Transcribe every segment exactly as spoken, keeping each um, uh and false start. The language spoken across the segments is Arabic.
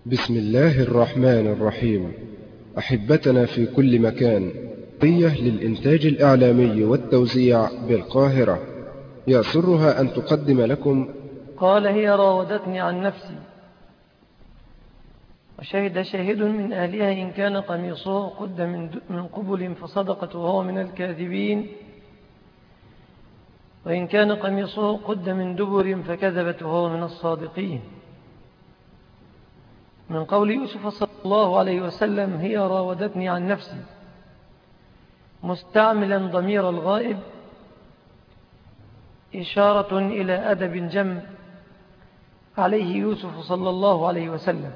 بسم الله الرحمن الرحيم. أحبتنا في كل مكان، قية للإنتاج الإعلامي والتوزيع بالقاهرة يسرها أن تقدم لكم. قال: هي راودتني عن نفسي، وشهد شاهد من أهلها إن كان قميصه قد من قبل فصدقت وهو من الكاذبين، وإن كان قميصه قد من دبر فكذبت وهو من الصادقين. من قول يوسف صلى الله عليه وسلم: هي راودتني عن نفسي، مستعملا ضمير الغائب إشارة إلى أدب جم عليه يوسف صلى الله عليه وسلم،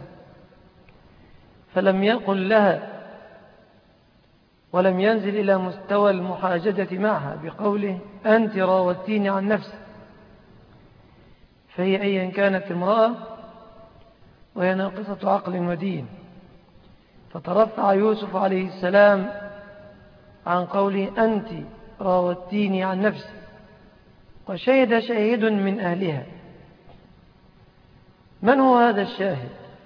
فلم يقل لها ولم ينزل إلى مستوى المحاججة معها بقوله: أنت راودتيني عن نفسي. فهي أيا كانت امرأة وهي ناقصة عقل ودين، فترفع يوسف عليه السلام عن قوله: أنت راودتيني عن نفسي. وشهد شاهد من أهلها. من هو هذا الشاهد؟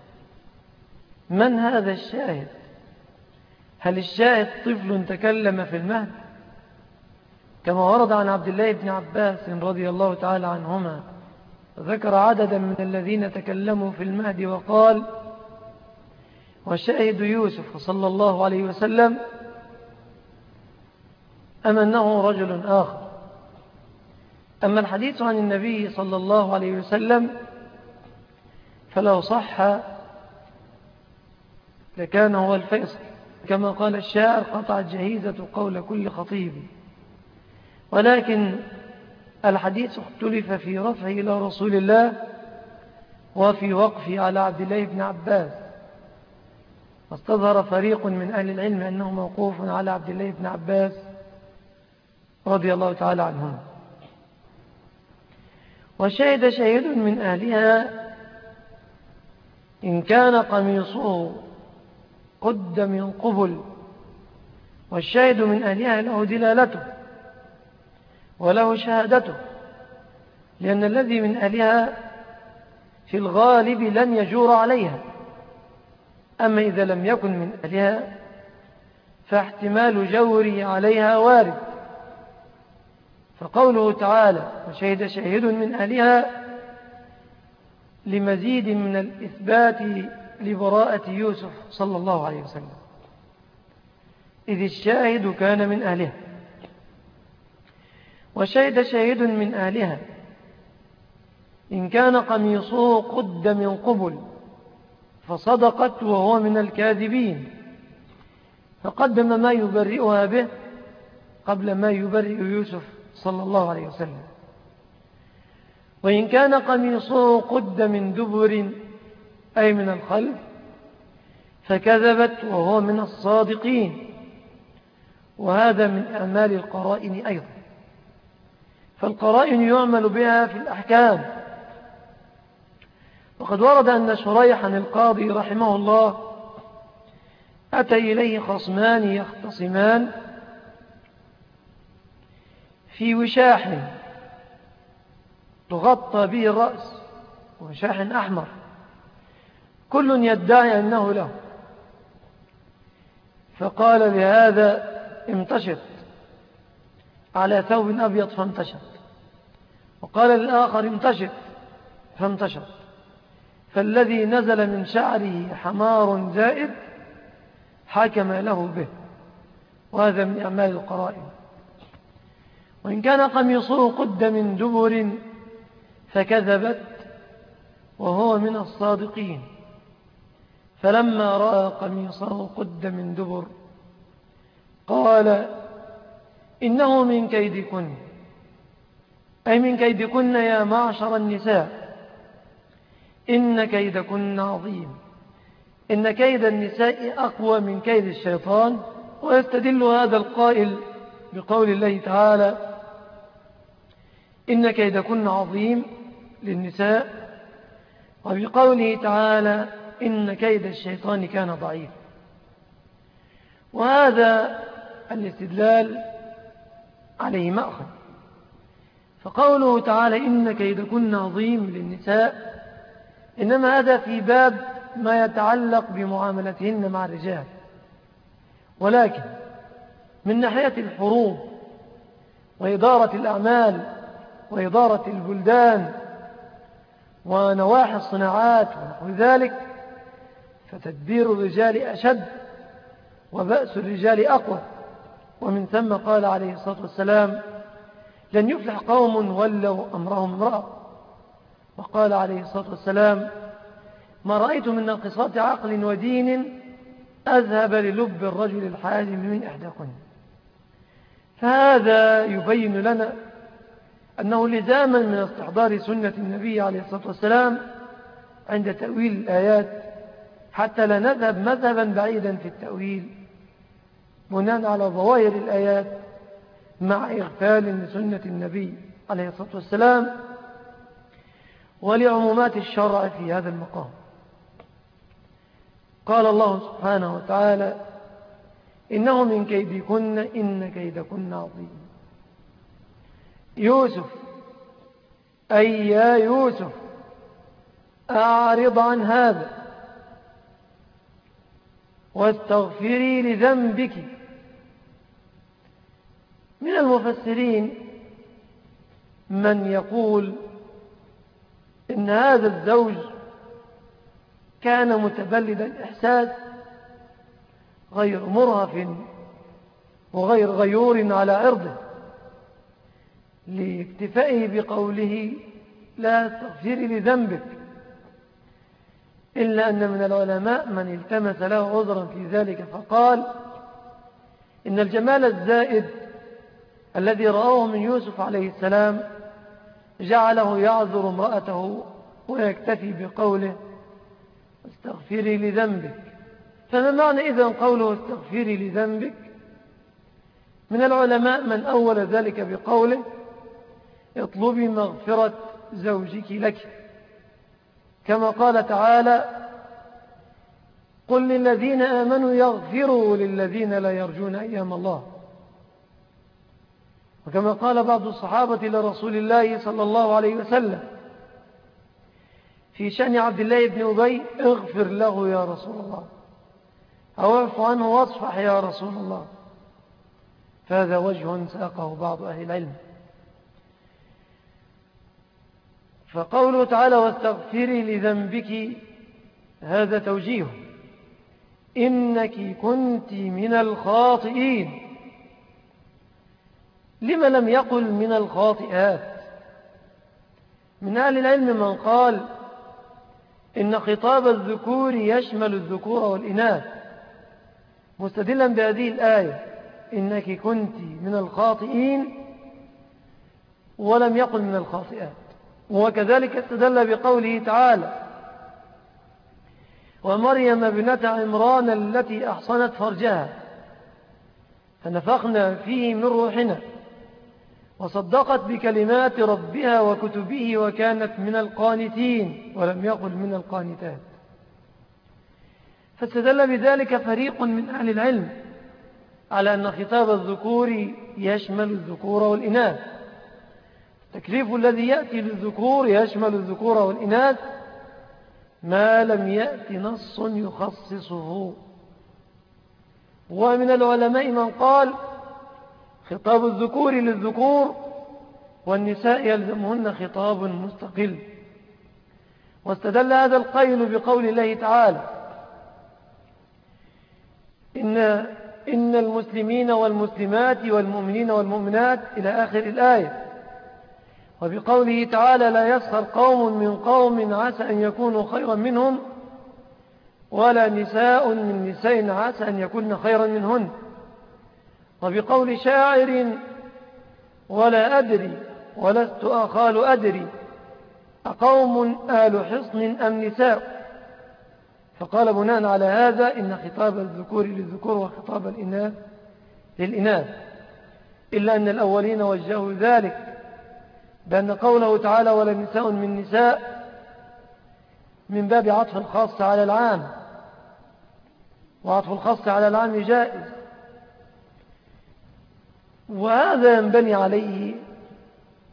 من هذا الشاهد؟ هل الشاهد طفل تكلم في المهد كما ورد عن عبد الله بن عباس رضي الله تعالى عنهما، ذكر عددا من الذين تكلموا في المهد وقال: وشاهد يوسف صلى الله عليه وسلم أم أنه رجل آخر. أما الحديث عن النبي صلى الله عليه وسلم فلو صح لكان هو الفيصل، كما قال الشاعر: قطع الجهيزة قول كل خطيب. ولكن الحديث اختلف في رفعه إلى رسول الله وفي وقفه على عبد الله بن عباس، واستظهر فريق من أهل العلم أنه موقوف على عبد الله بن عباس رضي الله تعالى عنهما. وشهد شاهد من أهلها إن كان قميصه قد من قبل. والشاهد من أهلها له دلالته وله شهادته، لأن الذي من أهلها في الغالب لن يجور عليها. أما إذا لم يكن من أهلها فاحتمال جوره عليها وارد. فقوله تعالى: وشهد شاهد من أهلها لمزيد من الإثبات لبراءة يوسف صلى الله عليه وسلم، إذ الشاهد كان من أهلها. وشهد شاهد من أهلها إن كان قميصه قد من قبل فصدقت وهو من الكاذبين، فقدم ما يبرئها به قبل ما يبرئ يوسف صلى الله عليه وسلم. وإن كان قميصه قد من دبر أي من الخلف فكذبت وهو من الصادقين، وهذا من أعمال القرائن أيضا. فالقرائن يعمل بها في الأحكام. وقد ورد أن شريحا القاضي رحمه الله أتى إليه خصمان يختصمان في وشاح تغطى به الرأس، وشاح أحمر كل يدعي أنه له، فقال لهذا: امتشط على ثوب أبيض فامتشط، وقال للآخر: امتشط فامتشط. فالذي نزل من شعره حمار زائد حكم له به، وهذا من أعمال القرائن. وإن كان قميصه قد من دبر فكذبت وهو من الصادقين. فلما رأى قميصه قد من دبر قال: إنه من كيدكن، أي من كيدكن يا معشر النساء، إن كيدكن عظيم. إن كيد النساء أقوى من كيد الشيطان. ويستدل هذا القائل بقول الله تعالى: إن كيدكن عظيم للنساء، وبقوله تعالى: إن كيد الشيطان كان ضعيف. وهذا الاستدلال عليه مأخذ. فقوله تعالى: إن كيدكن عظيم للنساء، إنما هذا في باب ما يتعلق بمعاملتهن مع الرجال، ولكن من ناحية الحروب وإدارة الأعمال وإدارة البلدان ونواحي الصناعات ونحو ذلك فتدبير الرجال أشد وبأس الرجال أقوى. ومن ثم قال عليه الصلاة والسلام: لن يفلح قوم ولوا أمرهم امرأة. وقال عليه الصلاة والسلام: ما رأيت من ناقصات عقل ودين أذهب للب الرجل الحازم من إحداكن. فهذا يبين لنا أنه لزاما من استحضار سنة النبي عليه الصلاة والسلام عند تأويل الآيات، حتى لا نذهب مذهبا بعيدا في التأويل بناء على ظواهر الآيات مع إغفال لسنة النبي عليه الصلاة والسلام ولعمومات الشرع في هذا المقام. قال الله سبحانه وتعالى: إنه من كيدكن إن كيدكن عظيم. يوسف أي يا يوسف أعرض عن هذا واستغفري لذنبك. من المفسرين من يقول إن هذا الزوج كان متبلد الإحساس غير مرهف وغير غيور على عرضه، لاكتفائه بقوله لا تغفري لذنبك، إلا أن من العلماء من التمس له عذرا في ذلك فقال إن الجمال الزائد الذي رآه من يوسف عليه السلام جعله يعذر امرأته ويكتفي بقوله استغفري لذنبك. فما معنى إذن قوله استغفري لذنبك؟ من العلماء من أول ذلك بقوله اطلبي مغفرة زوجك لك، كما قال تعالى قل للذين آمنوا يغفروا للذين لا يرجون أيام الله. وكما قال بعض الصحابة لرسول الله صلى الله عليه وسلم في شأن عبد الله بن أبي اغفر له يا رسول الله، أو اعف عنه واصفح يا رسول الله. فهذا وجه ساقه بعض أهل العلم. فقوله تعالى واستغفري لذنبك هذا توجيه، إنك كنت من الخاطئين. لما لم يقل من الخاطئات؟ من أهل العلم من قال إن خطاب الذكور يشمل الذكور والإناث، مستدلا بهذه الآية إنك كنت من الخاطئين، ولم يقل من الخاطئات. وكذلك استدل بقوله تعالى ومريم ابنة عمران التي أحصنت فرجها فنفخنا فيه من روحنا وصدقت بكلمات ربها وكتبه وكانت من القانتين، ولم يقل من القانتات. فاستدل بذلك فريق من أهل العلم على أن خطاب الذكور يشمل الذكور والإناث. التكليف الذي يأتي للذكور يشمل الذكور والإناث ما لم يأتي نص يخصصه. ومن العلماء من قال خطاب الذكور للذكور والنساء يلزمهن خطاب مستقل. واستدل هذا القيل بقول الله تعالى إن, إن المسلمين والمسلمات والمؤمنين والمؤمنات إلى آخر الآية، وبقوله تعالى لا يسخر قوم من قوم عسى أن يكونوا خيرا منهم ولا نساء من نساء عسى أن يكون خيرا منهن، وبقول شاعر ولا أدري ولست أخال أدري أقوم آل حصن أم نساء. فقال بناء على هذا إن خطاب الذكور للذكور وخطاب الإناث للإناث، إلا أن الأولين وجهوا ذلك بأن قوله تعالى ولا نساء من نساء من باب عطف الخاص على العام، وعطف الخاص على العام جائز. وهذا ينبني عليه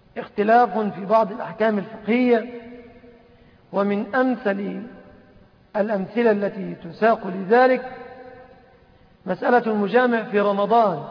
اختلاف في بعض الأحكام الفقهية، ومن أمثل الأمثلة التي تساق لذلك مسألة المجامع في رمضان،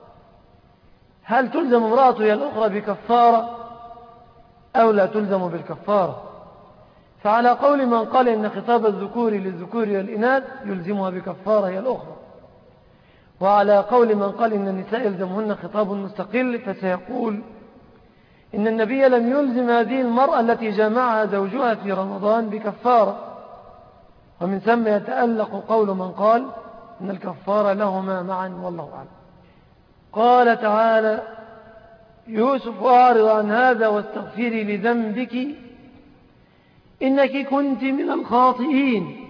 هل تلزم امرأة هي الأخرى بكفارة أو لا تلزم بالكفارة؟ فعلى قول من قال إن خطاب الذكور للذكور والإناث يلزمها بكفارة هي الأخرى، وعلى قول من قال إن النساء يلزمهن خطاب مستقل فسيقول إن النبي لم يلزم هذه المرأة التي جامعها زوجها في رمضان بكفارة، ومن ثم يتألق قول من قال إن الكفارة لهما معا والله أعلم. قال تعالى: يوسف أعرض عن هذا واستغفري لذنبك إنك كنت من الخاطئين.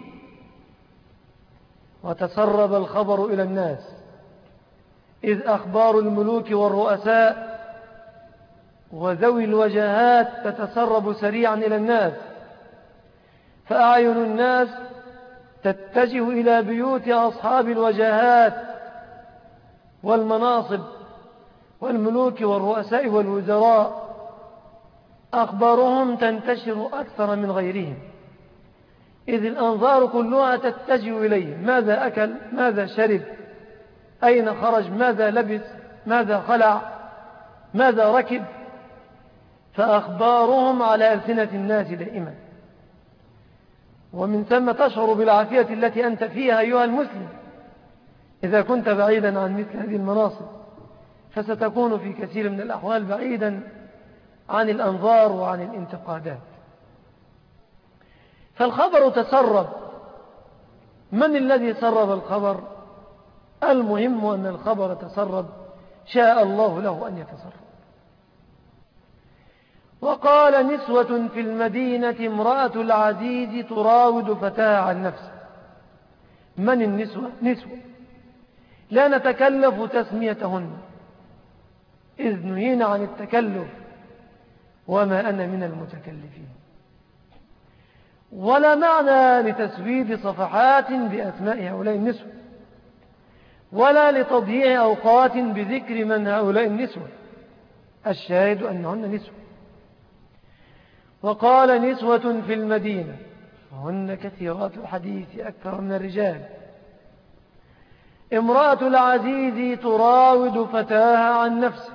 وتسرب الخبر إلى الناس إذ أخبار الملوك والرؤساء وذوي الوجهات تتسرب سريعا إلى الناس، فأعين الناس تتجه إلى بيوت أصحاب الوجهات والمناصب والملوك والرؤساء والوزراء، أخبارهم تنتشر أكثر من غيرهم، إذ الأنظار كلها تتجه إليه، ماذا أكل، ماذا شرب، أين خرج، ماذا لبس، ماذا خلع، ماذا ركب، فأخبارهم على ألسنة الناس دائما. ومن ثم تشعر بالعافية التي أنت فيها أيها المسلم إذا كنت بعيدا عن مثل هذه المناصب، فستكون في كثير من الأحوال بعيدا عن الأنظار وعن الانتقادات. فالخبر تسرب. من الذي سرب الخبر؟ المهم أن الخبر تسرب، شاء الله له أن يتسرب. وقال نسوة في المدينة امرأة العزيز تراود فتاها عن نفسه. من النسوة؟ نسوة لا نتكلف تسميتهن إذ نهينا عن التكلف، وما أنا من المتكلفين. ولا معنى لتسويد صفحات بأسماء هؤلاء النسوة، ولا لتضييع أوقات بذكر من هؤلاء النسوة، الشاهد أنهن نسوة. وقال نسوة في المدينة وهن كثيرات الحديث أكثر من الرجال امرأة العزيز تراود فتاها عن نفسه.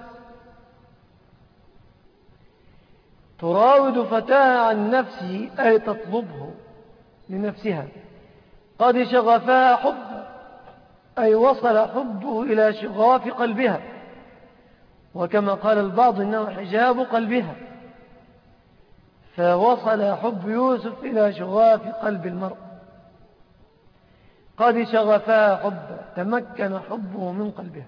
تراود فتاها عن نفسه أي تطلبه لنفسها. قد شغفها حبا أي وصل حبه إلى شغاف قلبها، وكما قال البعض إنه حجاب قلبها، فوصل حب يوسف إلى شغاف قلب المرء. قد شغفها حبا تمكن حبه من قلبها.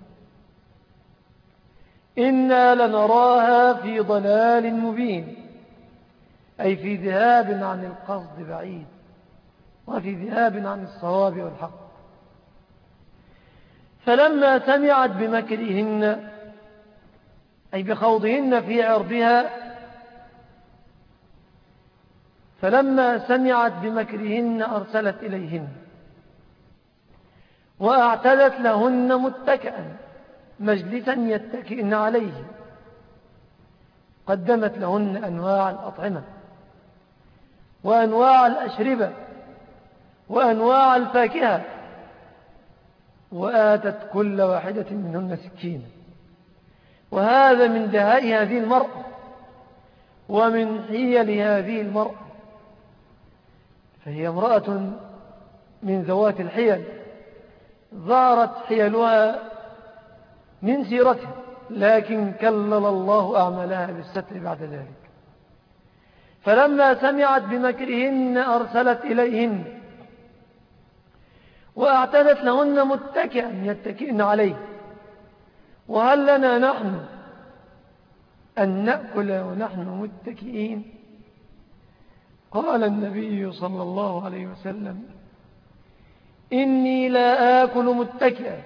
إنا لنراها في ضلال مبين أي في ذهاب عن القصد بعيد، وفي ذهاب عن الصواب والحق. فلما سمعت بمكرهن أي بخوضهن في عرضها فلما سمعت بمكرهن أرسلت إليهن وأعتدت لهن متكئا مجلسا يتكئن عليه. قدمت لهن أنواع الأطعمة وأنواع الأشربة وأنواع الفاكهة، وآتت كل واحدة منهن سكينا. وهذا من دهاء هذه المرأة ومن حيل هذه المرأة، فهي امرأة من ذوات الحيل، ظهرت حيلها من سيرتها، لكن كلل الله أعمالها بالستر بعد ذلك. فلما سمعت بمكرهن أرسلت إليهن وأعتدت لهن متكئا يتكئن عليه. وهل لنا نحن أن نأكل ونحن متكئين؟ قال النبي صلى الله عليه وسلم: إني لا آكل متكئا،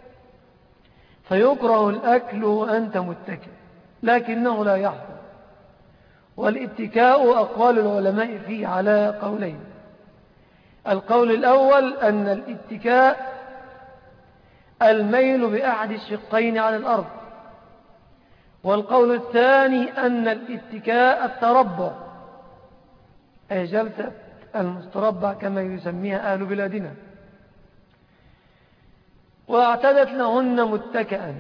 فيكره الأكل وأنت متكئ، لكنه لا يحضر. والاتكاء أقوال العلماء فيه على قولين. القول الأول أن الاتكاء الميل بأحد الشقين على الأرض، والقول الثاني أن الاتكاء التربع أي جلسة المستربع كما يسميها أهل بلادنا، واعتدت لهن متكئا،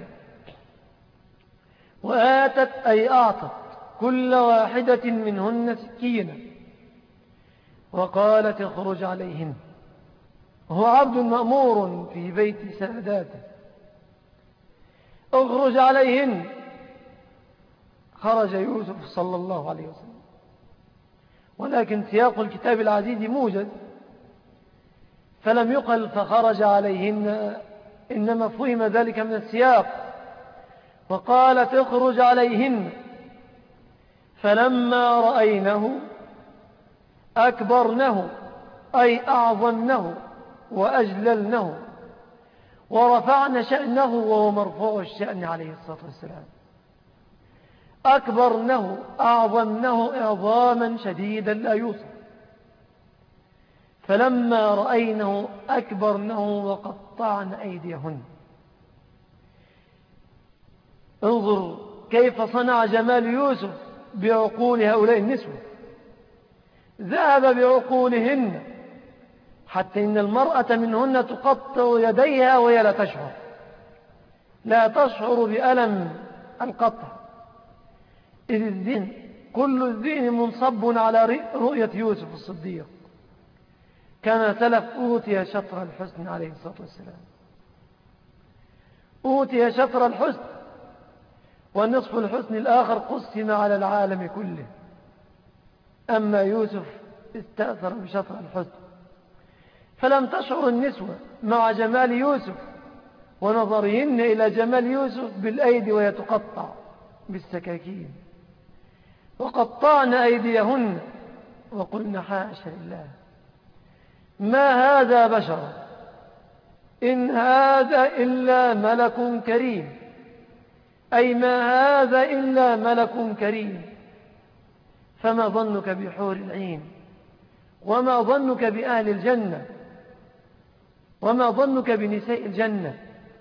وآتت أي أعطت كل واحدة منهن سكينة، وقالت اخرج عليهن. هو عبد مأمور في بيت ساداته، اخرج عليهن. خرج يوسف صلى الله عليه وسلم، ولكن سياق الكتاب العزيز موجز، فلم يقل فخرج عليهن، إنما فهم ذلك من السياق. وقالت اخرج عليهن فلما رأينه أكبرنه أي أعظمنه وأجللنه ورفعن شأنه، وهو مرفوع الشأن عليه الصلاة والسلام. أكبرنه أعظمنه إعظاما شديدا لا يوصف. فلما رأينه أكبرنه وقطعن أيديهن. انظر كيف صنع جمال يوسف بعقول هؤلاء النسوة، ذهب بعقولهن حتى إن المرأة منهن تقطع يديها وهي لا تشعر، لا تشعر بألم القطع، إذ الذهن كل الذهن منصب على رؤية يوسف الصديق. كما سلف أوتي شطر الحسن عليه الصلاة والسلام، أوتي شطر الحسن، والنصف الحسن الآخر قسم على العالم كله. أما يوسف استأثر بشطر الحسن، فلم تشعر النسوة مع جمال يوسف ونظرهن إلى جمال يوسف بالأيدي وهي تقطع بالسكاكين، وقطعن أيديهن وقلن حاشا لله ما هذا بشر إن هذا إلا ملك كريم، أي ما هذا إلا ملك كريم. فما ظنك بحور العين، وما ظنك بأهل الجنة، وما ظنك بنساء الجنة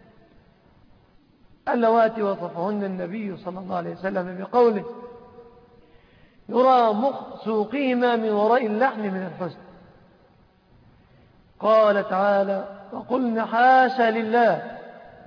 اللواتي وصفهن النبي صلى الله عليه وسلم بقوله يرى مخ سوقهما من وراء اللحم من الحسن. قال تعالى وقلن حاشا لله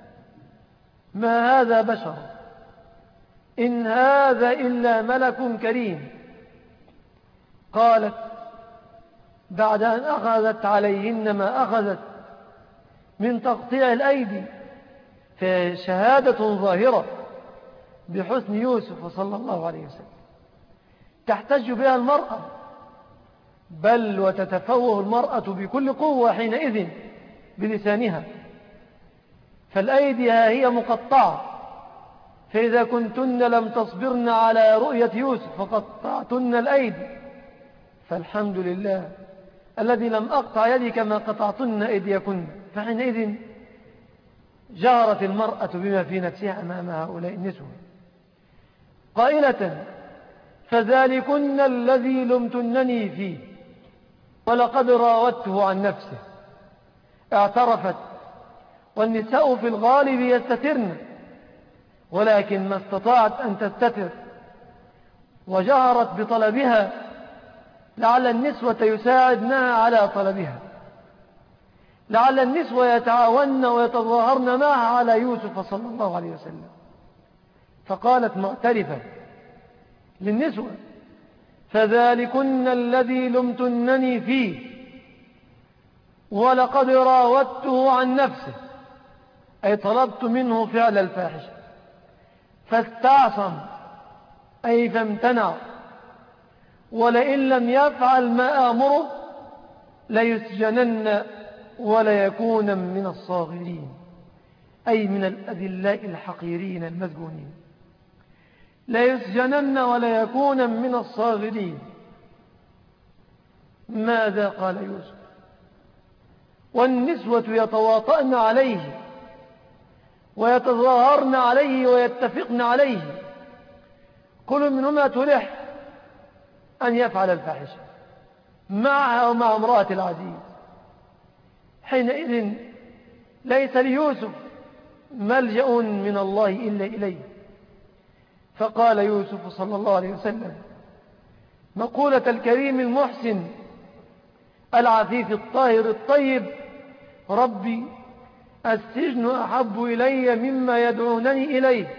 ما هذا بشر إن هذا إلا ملك كريم. قالت بعد أن أخذت عليهن ما أخذت من تقطيع الأيدي، فشهادة ظاهرة بحسن يوسف صلى الله عليه وسلم تحتج بها المرأة، بل وتتفوه المرأة بكل قوة حينئذ بلسانها. فالأيدي هي مقطعة، فإذا كنتن لم تصبرن على رؤية يوسف فقطعتن الأيدي، فالحمد لله الذي لم أقطع يدي كما قطعتن أيديكن. فحينئذ جارت المرأة بما في نفسها أمام هؤلاء النسوة قائلة فذلكن الذي لمتنني فيه ولقد راودته عن نفسه. اعترفت، والنساء في الغالب يستترن، ولكن ما استطاعت أن تستتر وجهرت بطلبها لعل النسوة يساعدنها على طلبها، لعل النسوة يتعاون ويتظاهرن معها على يوسف صلى الله عليه وسلم. فقالت معترفة للنسوة فذلكن الذي لمتنني فيه ولقد راودته عن نفسه، أي طلبت منه فعل الفاحشة فاستعصم، أي فامتنع، ولئن لم يفعل ما آمره ليسجنن وليكون من الصاغرين، أي من الأذلاء الحقيرين المسجونين. ليسجنن وليكون من الصاغرين. ماذا قال يوسف؟ والنسوة يتواطأن عليه ويتظاهرن عليه ويتفقن عليه، كل منهما تلح أن يفعل الفاحشة معها ومع امرأة العزيز. حينئذ ليس ليوسف ملجأ من الله إلا إليه. فقال يوسف صلى الله عليه وسلم مقولة الكريم المحسن العفيف الطاهر الطيب: ربي السجن أحب إلي مما يدعونني إليه،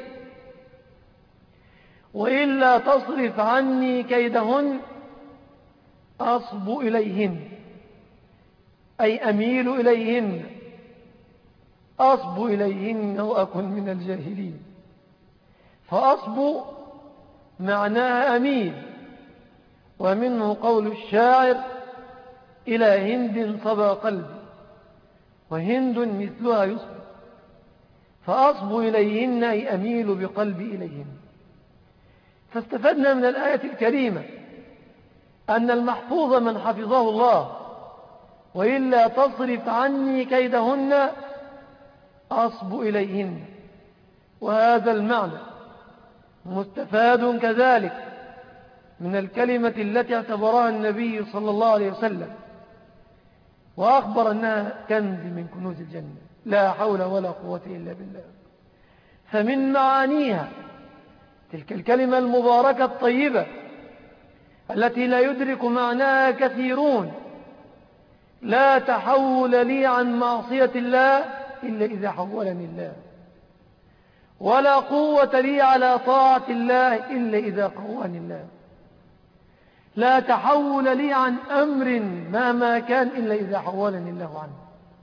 وإلا تصرف عني كيدهن أصب إليهن، أي أميل إليهن، أصب إليهن وأكن من الجاهلين. فأصب معناها أميل، ومنه قول الشاعر: إلى هند صبا قلبي، وهند مثلها يصب. فأصب إليهن أي أميل بقلبي إليهن. فاستفدنا من الآية الكريمة أن المحفوظ من حفظه الله: وإلا تصرف عني كيدهن أصب إليهن. وهذا المعنى مستفاد كذلك من الكلمة التي اعتبرها النبي صلى الله عليه وسلم وأخبر أنها كنز من كنوز الجنة: لا حول ولا قوة إلا بالله. فمن معانيها تلك الكلمة المباركة الطيبة التي لا يدرك معناها كثيرون: لا تحول لي عن معصية الله إلا إذا حولني الله، ولا قوة لي على طاعة الله إلا إذا قواني الله، لا تحول لي عن أمر مهما كان إلا إذا حولني الله عنه،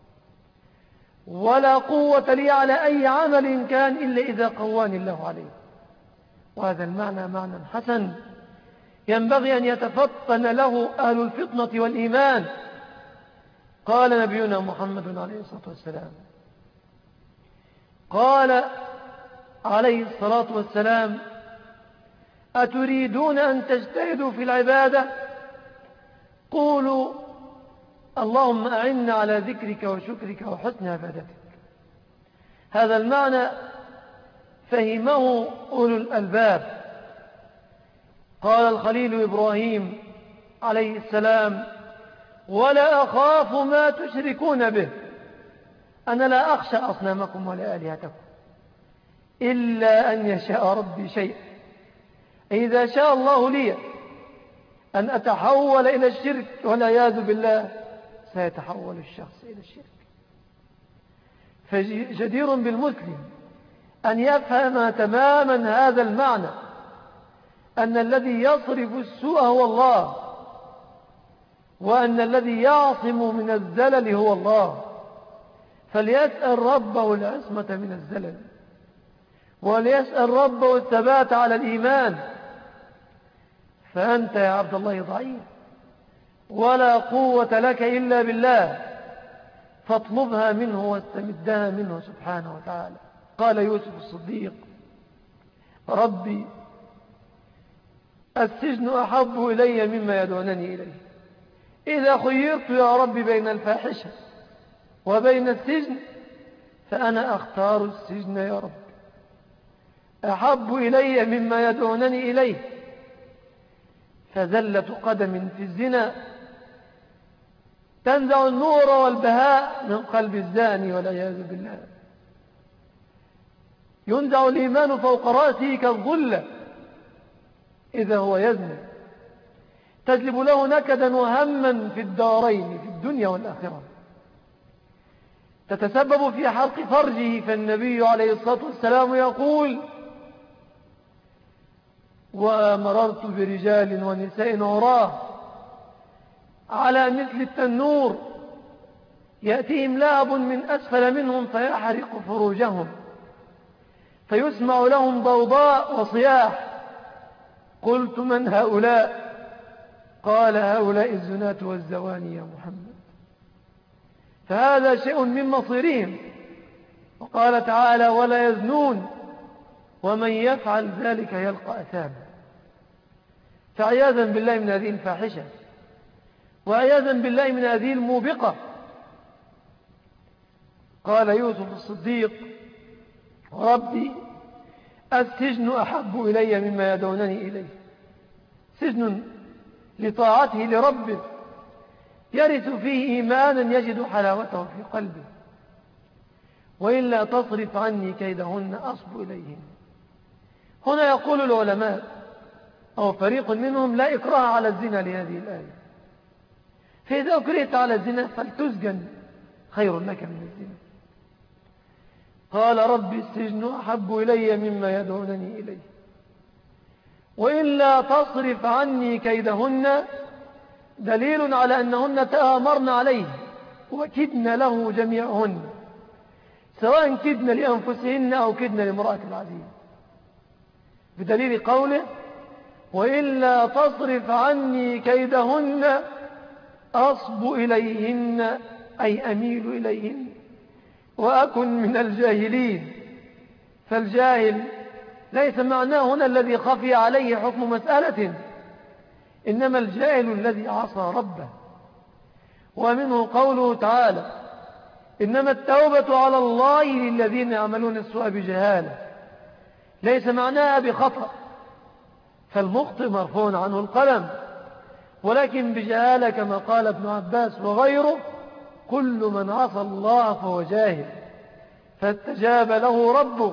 ولا قوة لي على أي عمل كان إلا إذا قواني الله عليه. وهذا المعنى معنى حسن ينبغي أن يتفطن له أهل الفطنة والإيمان. قال نبينا محمد عليه الصلاة والسلام قال عليه الصلاة والسلام: أتريدون أن تجتهدوا في العبادة؟ قولوا اللهم أعنا على ذكرك وشكرك وحسن عبادتك. هذا المعنى فهمه أولو الألباب. قال الخليل إبراهيم عليه السلام: ولا أخاف ما تشركون به، أنا لا أخشى أصنامكم ولا آلهتكم إلا أن يشاء ربي شيئا. إذا شاء الله لي أن أتحول إلى الشرك والعياذ بالله سيتحول الشخص إلى الشرك. فجدير بالمسلم أن يفهم تماما هذا المعنى، أن الذي يصرف السوء هو الله، وأن الذي يعصم من الزلل هو الله. فليسأل ربه العصمة من الزلل، وليسأل ربه الثبات على الإيمان. فأنت يا عبد الله ضعيف ولا قوة لك إلا بالله، فاطلبها منه واستمدها منه سبحانه وتعالى. قال يوسف الصديق: ربي السجن أحب إلي مما يدعونني إليه. إذا خيرت يا ربي بين الفاحشة وبين السجن فأنا أختار السجن يا رب، أحب إلي مما يدعونني إليه. فزلة قدم في الزنا تنزع النور والبهاء من قلب الزاني والعياذ بالله. ينزع الإيمان فوق رأسه كالظلة إذا هو يزني، تجلب له نكدا وهما في الدارين في الدنيا والآخرة، تتسبب في حلق فرجه. فالنبي عليه الصلاة والسلام يقول: ومررت برجال ونساء عراه على مثل التنور يأتيهم لهب من أسفل منهم فيحرق فروجهم، فيسمع لهم ضوضاء وصياح. قلت: من هؤلاء؟ قال: هؤلاء الزناة والزواني يا محمد. فهذا شيء من مصيرهم. وقال تعالى: ولا يزنون ومن يفعل ذلك يلقى أثاما. فعياذا بالله من هذه الفاحشة، وعياذا بالله من هذه الموبقة. قال يوسف الصديق: ربي السجن أحب إلي مما يدعونني إليه. سجن لطاعته لربه يرث فيه إيمانا يجد حلاوته في قلبه. وإلا تصرف عني كيدهن أصب إليهن. هنا يقول العلماء أو فريق منهم: لا إكراه على الزنا لهذه الآية، فإذا أكرهت على الزنا فلتسجن خير لك من الزنا. قال رب السجن أحب إلي مما يدعونني إليه وإلا تصرف عني كيدهن دليل على أنهن تآمرن عليه وكدن له جميعهن سواء كدن لأنفسهن أو كدن لامرأة العزيز، بدليل قوله وإلا تصرف عني كيدهن أصب إليهن أي أميل إليهن وأكن من الجاهلين. فالجاهل ليس معناه هنا الذي خفي عليه حكم مسألة، إنما الجاهل الذي عصى ربه. ومنه قوله تعالى إنما التوبة على الله للذين يعملون السوء بجهالة، ليس معناها بخطأ، فالمخطئ مرفوع عنه القلم، ولكن بجهالة كما قال ابن عباس وغيره كل من عصى الله فهو جاهل. فاستجاب له ربه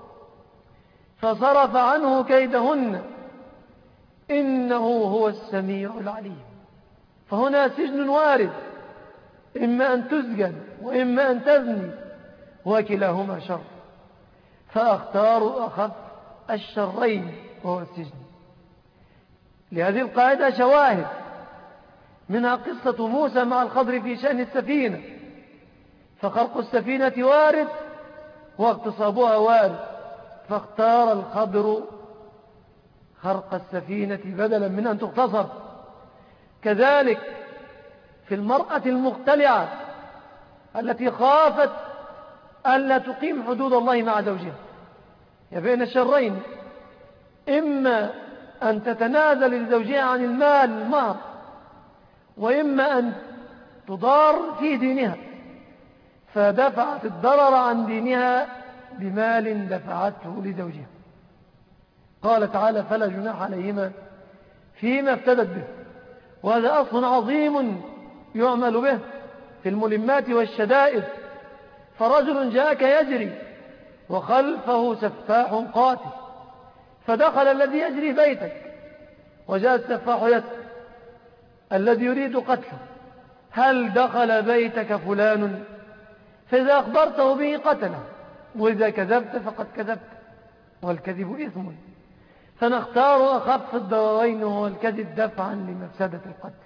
فصرف عنه كيدهن إنه هو السميع العليم. فهنا سجن وارد، إما أن تسجن وإما أن تزني وكلاهما شر، فأختار أخف الشرين وهو السجن. لهذه القاعدة شواهد، منها قصة موسى مع الخضر في شأن السفينة، فخرق السفينة وارد واغتصابها وارد، فاختار الخضر خرق السفينة بدلا من أن تغتصب. كذلك في المرأة المختلعة التي خافت ألا تقيم حدود الله مع زوجها، بين الشرين، إما أن تتنازل لزوجها عن المال المهر، وإما أن تضار في دينها، فدفعت الضرر عن دينها بمال دفعته لزوجها. قال تعالى فلا جناح عليهما فيما افتدت به، وهذا أصل عظيم يعمل به في الملمات والشدائد. فرجل جاءك يجري وخلفه سفاح قاتل، فدخل الذي يجري بيتك وجاء السفاح يسأل الذي يريد قتله هل دخل بيتك فلان؟ فإذا أخبرته به قتله، وإذا كذبت فقد كذبت، والكذب إثم. فنختار أخف الضررين وهو الكذب دفعا لمفسدة القتل.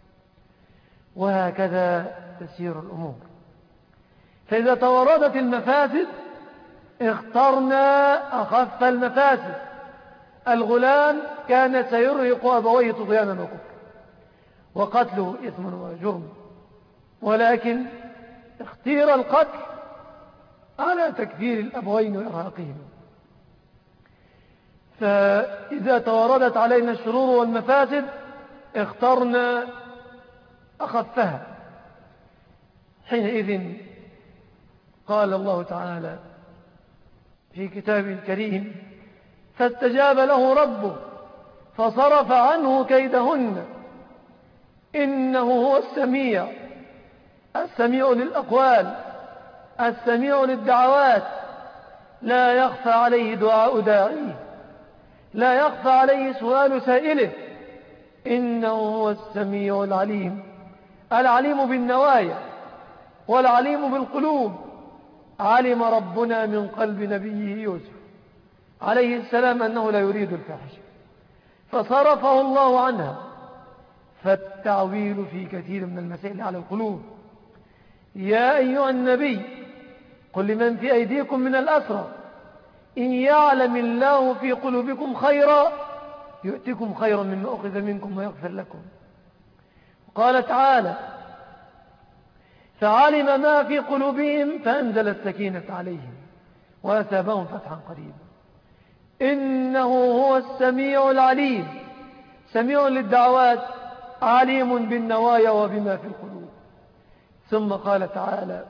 وهكذا تسير الأمور. فإذا توردت المفاسد اخترنا أخف المفاسد. الغلام كان سيرهق أبويه طغيانا وكفرا وقتله إثم وجرم، ولكن اختير القتل على تكفير الأبوين وإرهاقهم. فإذا توردت علينا الشرور والمفاسد اخترنا أخفها. حينئذ قال الله تعالى في كتابه الكريم فاستجاب له ربه فصرف عنه كيدهن إنه هو السميع، السميع للأقوال، السميع للدعوات، لا يخفى عليه دعاء داعيه، لا يخفى عليه سؤال سائله، إنه هو السميع العليم، العليم بالنوايا والعليم بالقلوب. علم ربنا من قلب نبيه يوسف عليه السلام أنه لا يريد الفاحشة فصرفه الله عنها. فالتعويل في كثير من المسائل على القلوب. يا أيها النبي قل لمن في أيديكم من الأسرى إن يعلم الله في قلوبكم خيرا يؤتكم خيرا مما أخذ منكم ويغفر لكم. قال تعالى فعلم ما في قلوبهم فأنزل السكينة عليهم وأثابهم فتحا قريبا. إنه هو السميع العليم، سميع للدعوات، عليم بالنوايا وبما في القلوب. ثم قال تعالى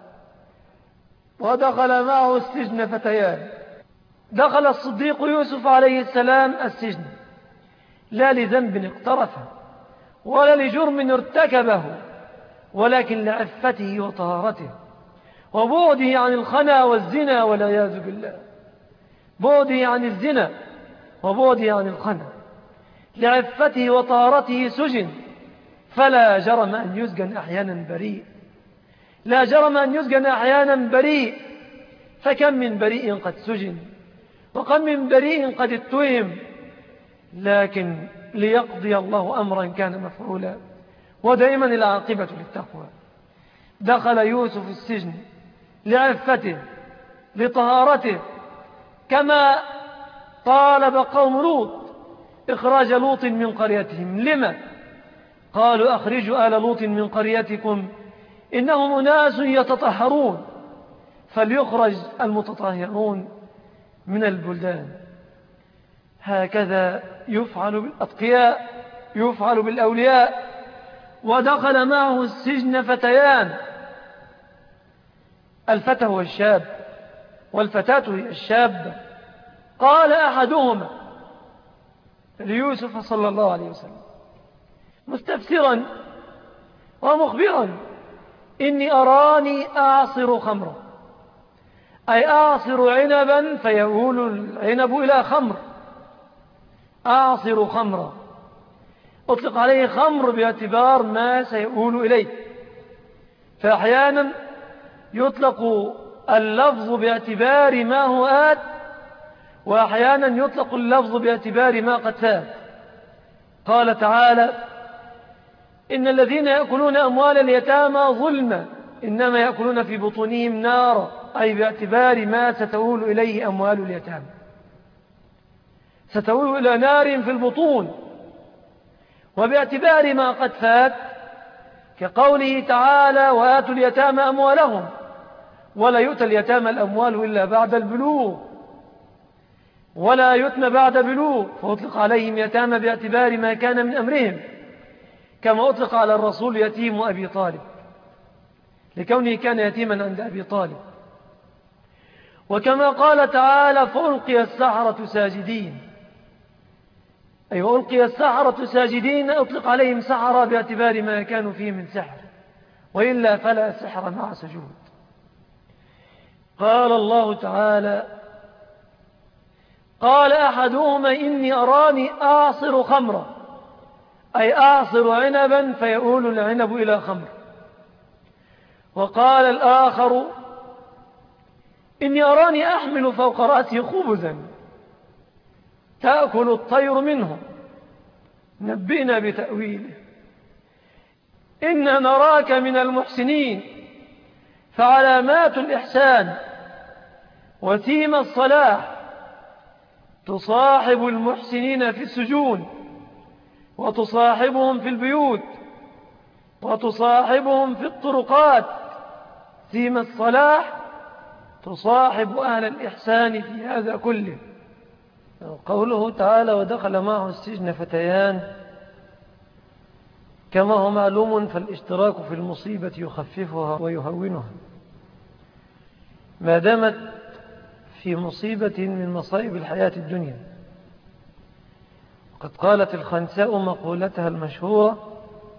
ودخل معه السجن فتيان. دخل الصديق يوسف عليه السلام السجن لا لذنب اقترفه ولا لجرم ارتكبه، ولكن لعفته وطهارته وبعده عن الخنا والزنا والعياذ بالله. بعده عن الزنا وبعده عن الخنا، لعفته وطهارته سجن، فلا جرم أن يسجن أحيانا بريء، لا جرم أن يسجن أحيانا بريء، فكم من بريء قد سجن وكم من بريء قد اتهم، لكن ليقضي الله أمرا كان مفعولا، ودائما العاقبة للتقوى. دخل يوسف السجن لعفته لطهارته، كما طالب قوم لوط إخراج لوط من قريتهم. لما؟ قالوا أخرجوا آل لوط من قريتكم إنهم أناس يتطهرون، فليخرج المتطهرون من البلدان. هكذا يفعل بالأتقياء، يفعل بالأولياء. ودخل معه السجن فتيان، الفتى هو الشاب والفتاة هي الشابة. قال أحدهما ليوسف صلى الله عليه وسلم مستفسرا ومخبرا: إني أراني أعصر خمرا، أي أعصر عنبا فيؤول العنب إلى خمر، أعصر خمرا. أطلق عليه خمر باعتبار ما سيؤول إليه، فأحيانا يطلق اللفظ باعتبار ما هو آت، وأحيانا يطلق اللفظ باعتبار ما قد فات. قال تعالى: إن الذين يأكلون أموال اليتامى ظلما إنما يأكلون في بطونهم نارا، أي باعتبار ما ستؤول إليه أموال اليتامى، ستؤول إلى نار في البطون. وباعتبار ما قد فات كقوله تعالى: وآتوا اليتامى أموالهم، ولا يؤتى اليتامى الأموال إلا بعد البلوغ، ولا يتم بعد بلوغ، فأطلق عليهم يتامى باعتبار ما كان من أمرهم، كما أطلق على الرسول يتيم أبي طالب لكونه كان يتيما عند أبي طالب. وكما قال تعالى: فألقي السحرة ساجدين، أي وألقي السحرة ساجدين، أطلق عليهم سحرة باعتبار ما كانوا فيه من سحر، وإلا فلا سحر مع سجود. قال الله تعالى: قال أحدهما إني أراني أعصر خمرا، أي أعصر عنبا فيؤول العنب إلى خمر. وقال الآخر إني أراني أحمل فوق رأسي خبزا تأكل الطير منه نبئنا بتأويله إنا نراك من المحسنين. فعلامات الإحسان وسيم الصلاح تصاحب المحسنين في السجون، وتصاحبهم في البيوت، وتصاحبهم في الطرقات. سيم الصلاح تصاحب أهل الإحسان في هذا كله. قوله تعالى: ودخل معه السجن فتيان، كما هو معلوم فالاشتراك في المصيبة يخففها ويهونها ما دامت في مصيبة من مصائب الحياة الدنيا. وقد قالت الخنساء مقولتها المشهورة: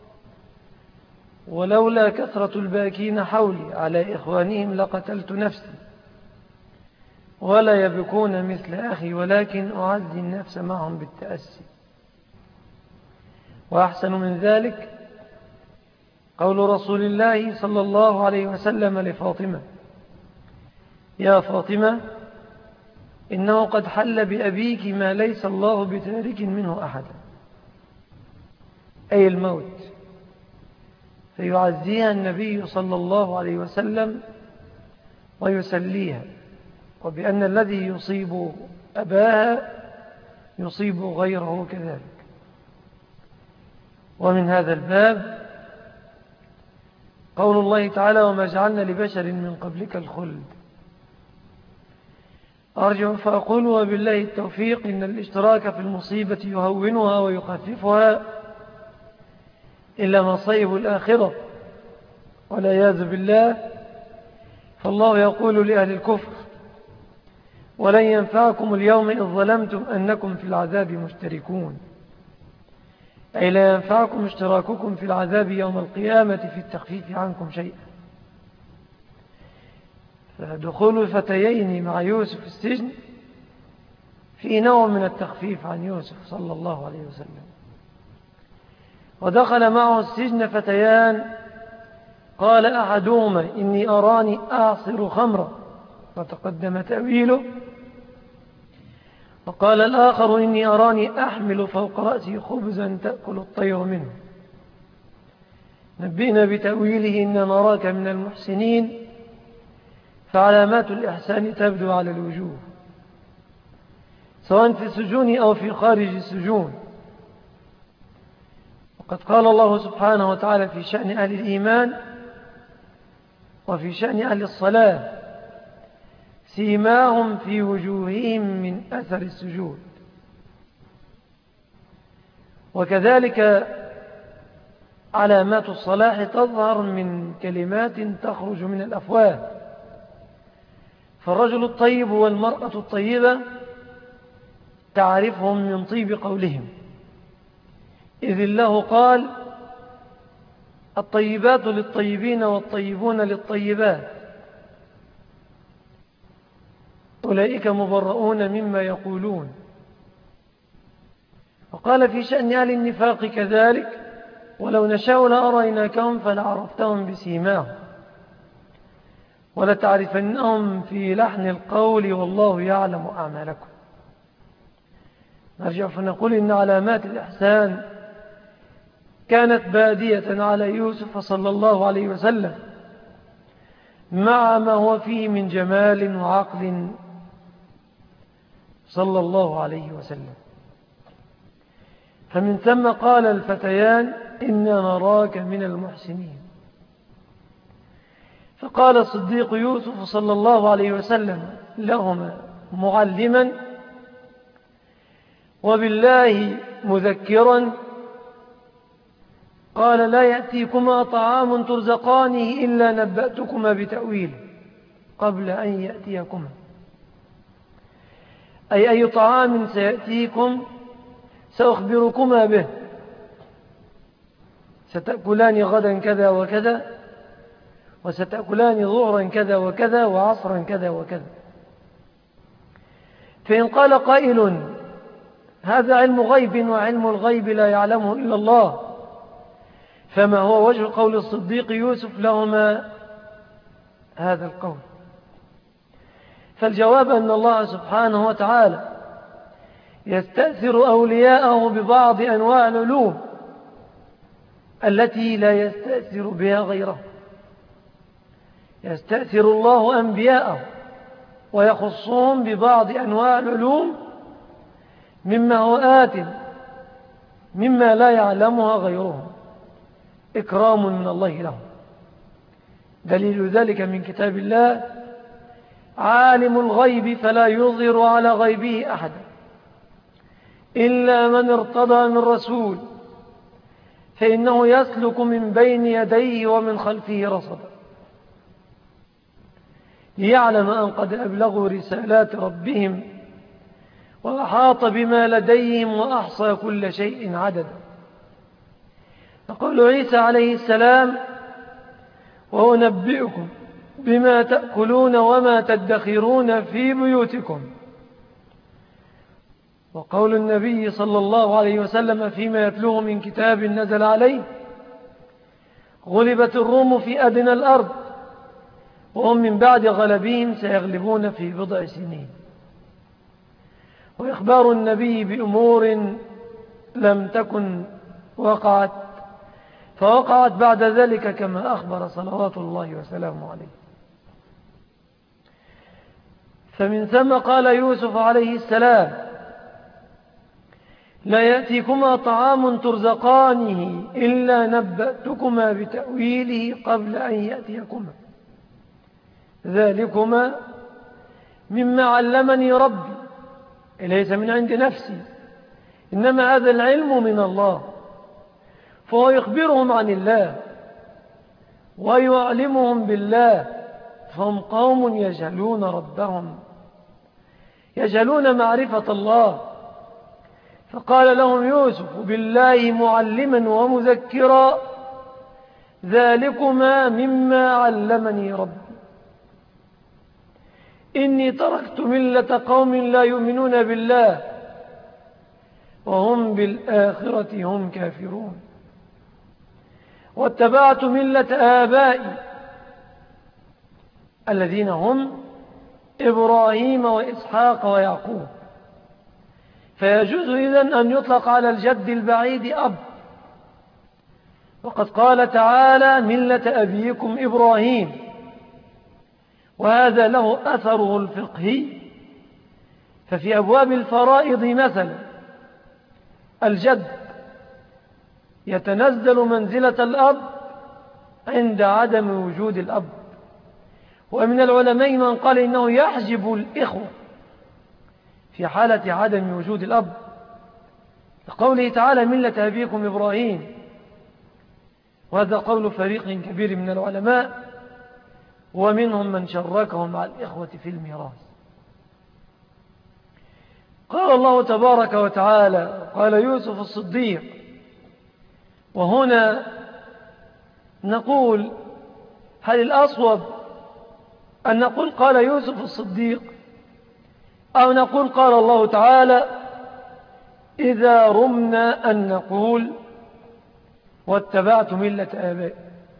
ولولا كثرة الباكين حولي على إخوانهم لقتلت نفسي، ولا يبكون مثل أخي ولكن أعزي النفس معهم بالتأسي. وأحسن من ذلك قول رسول الله صلى الله عليه وسلم لفاطمة: يا فاطمة إنه قد حل بأبيك ما ليس الله بتارك منه أحدا، أي الموت. فيعزيها النبي صلى الله عليه وسلم ويسليها، وبأن الذي يصيب أباها يصيب غيره كذلك. ومن هذا الباب قول الله تعالى: وما جعلنا لبشر من قبلك الخلد. أرجع فأقول وبالله التوفيق إن الاشتراك في المصيبة يهونها ويخففها إلا مصائب الآخرة والعياذ بالله. فالله يقول لأهل الكفر: ولن ينفعكم اليوم إذ ظلمتم أنكم في العذاب مشتركون، أي لا ينفعكم اشتراككم في العذاب يوم القيامة في التخفيف عنكم شيئا. فدخول الفتيين مع يوسف السجن في نوع من التخفيف عن يوسف صلى الله عليه وسلم. ودخل معه السجن فتيان، قال أحدهما إني أراني أعصر خمرا وتقدم تأويله، وقال الآخر إني أراني أحمل فوق رأسي خبزا تأكل الطير منه. نبئنا بتأويله إن نراك من المحسنين، فعلامات الإحسان تبدو على الوجوه سواء في السجون أو في خارج السجون. وقد قال الله سبحانه وتعالى في شأن أهل الإيمان وفي شأن أهل الصلاة: سيماهم في وجوههم من أثر السجود. وكذلك علامات الصلاح تظهر من كلمات تخرج من الأفواه، فالرجل الطيب والمرأة الطيبة تعرفهم من طيب قولهم، إذ الله قال: الطيبات للطيبين والطيبون للطيبات أولئك مبرؤون مما يقولون. وقال في شأن أهل النفاق كذلك: ولو نشاء لأريناكهم فلعرفتهم بسيماهم ولتعرفنهم في لحن القول والله يعلم أعمالكم. نرجع فنقول إن علامات الإحسان كانت بادية على يوسف صلى الله عليه وسلم مع ما هو فيه من جمال وعقل صلى الله عليه وسلم. فمن ثم قال الفتيان: إنا نراك من المحسنين. فقال الصديق يوسف صلى الله عليه وسلم لهما معلما وبالله مذكرا: قال لا يأتيكما طعام ترزقانه إلا نبأتكما بتأويله قبل أن يأتيكما، أي أي طعام سيأتيكم سأخبركما به، ستأكلان غدا كذا وكذا، وستأكلان ظهرا كذا وكذا، وعصرا كذا وكذا. فإن قال قائل: هذا علم غيب وعلم الغيب لا يعلمه إلا الله، فما هو وجه قول الصديق يوسف لهما هذا القول؟ فالجواب أن الله سبحانه وتعالى يستأثر أولياءه ببعض أنواع العلوم التي لا يستأثر بها غيره. يستأثر الله أنبياءه ويخصهم ببعض أنواع العلوم مما هو آت مما لا يعلمها غيرهم، إكرام من الله لهم. دليل ذلك من كتاب الله: عالم الغيب فلا يظهر على غيبه أحدا إلا من ارتضى من رسول فإنه يسلك من بين يديه ومن خلفه رصدا ليعلم أن قد أبلغوا رسالات ربهم وأحاط بما لديهم وأحصى كل شيء عددا. يقول عيسى عليه السلام: وأنبئكم بما تأكلون وما تدخرون في بيوتكم. وقول النبي صلى الله عليه وسلم فيما يتلوه من كتاب نزل عليه: غلبت الروم في أدنى الأرض وهم من بعد غلبهم سيغلبون في بضع سنين. وإخبار النبي بأمور لم تكن وقعت فوقعت بعد ذلك كما أخبر صلوات الله وسلامه عليه. فمن ثم قال يوسف عليه السلام: لا يأتيكما طعام ترزقانه إلا نبأتكما بتأويله قبل أن يأتيكما ذلكما مما علمني ربي، ليس من عند نفسي، إنما هذا العلم من الله. فهو يخبرهم عن الله ويعلمهم بالله، فهم قوم يجهلون ربهم، يجهلون معرفة الله. فقال لهم يوسف بالله معلما ومذكرا: ذلكما مما علمني ربي إني تركت ملة قوم لا يؤمنون بالله وهم بالآخرة هم كافرون. واتبعت ملة آبائي الذين هم إبراهيم وإسحاق ويعقوب. فيجوز إذن أن يطلق على الجد البعيد أب، وقد قال تعالى ملة أبيكم إبراهيم، وهذا له أثره الفقهي. ففي أبواب الفرائض مثلا الجد يتنزل منزلة الأب عند عدم وجود الأب، ومن العلماء من قال إنه يحجب الإخوة في حالة عدم وجود الأب، لقوله تعالى ملة أبيكم إبراهيم، وهذا قول فريق كبير من العلماء، ومنهم من شركهم مع الإخوة في الميراث. قال الله تبارك وتعالى قال يوسف الصديق، وهنا نقول هل الأصوب أن نقول قال يوسف الصديق أو نقول قال الله تعالى؟ إذا رمنا أن نقول واتبعت ملة آبائي،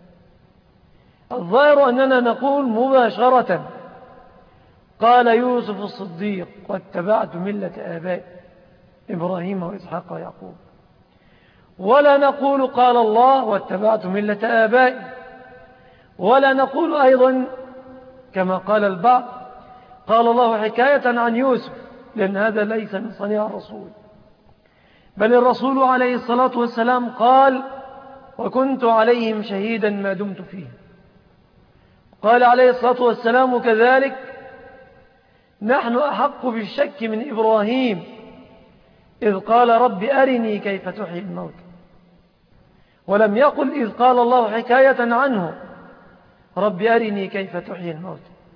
الظاهر أننا نقول مباشرة قال يوسف الصديق واتبعت ملة آبائي إبراهيم وإسحاق ويعقوب، ولا نقول قال الله واتبعت ملة آبائي، ولا نقول أيضا كما قال البعض قال الله حكاية عن يوسف، لأن هذا ليس من صنيع الرسول، بل الرسول عليه الصلاة والسلام قال وكنت عليهم شهيدا ما دمت فيه. قال عليه الصلاة والسلام كذلك نحن أحق بالشك من إبراهيم إذ قال رب أرني كيف تحيي الموت، ولم يقل إذ قال الله حكاية عنه رب أرني كيف تحيي الموت.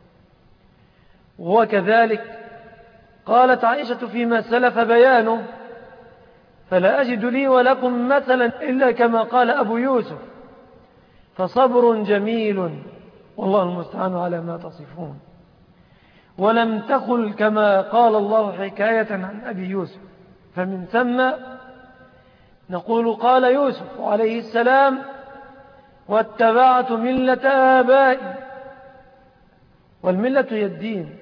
وكذلك قالت عائشة فيما سلف بيانه فلا أجد لي ولكم مثلا إلا كما قال أبو يوسف فصبر جميل والله المستعان على ما تصفون، ولم تقل كما قال الله حكاية عن أبي يوسف. فمن ثم نقول قال يوسف عليه السلام واتبعت ملة آبائي، والملة هي الدين